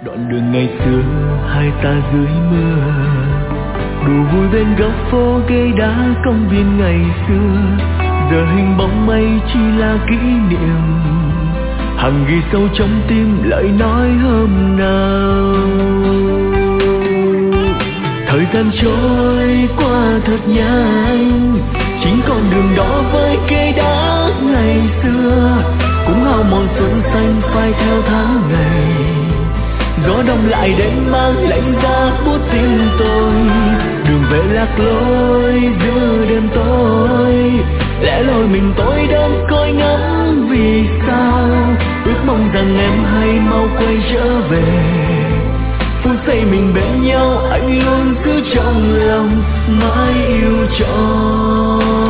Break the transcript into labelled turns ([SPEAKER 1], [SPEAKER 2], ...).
[SPEAKER 1] Đoạn đường ngày xưa hai ta dưới mưa, đủ vui bên góc phố cây đá công viên ngày xưa. Giờ hình bóng mây chỉ là kỷ niệm, hằng ghi sâu trong tim lời nói hôm nào. Thời gian trôi qua thật nhanh, chính con đường đó với cây đá ngày xưa cũng hao mòn xuân xanh phai theo tháng ngày. Gió đông lại đến mang lạnh giá buốt tim tôi, đường về lạc lối giữa đêm tối. Lẽ loi mình tôi đơn côi ngắm vì sao, ước mong rằng em hay mau quay trở về. Phút giây mình bên nhau anh luôn giữ trong lòng, mãi yêu trọn.